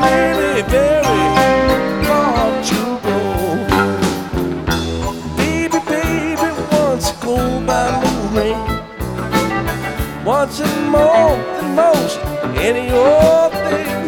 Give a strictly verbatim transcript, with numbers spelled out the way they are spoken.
really very far to go. Baby, baby, once go by Lorraine, wants it more than most any old thing.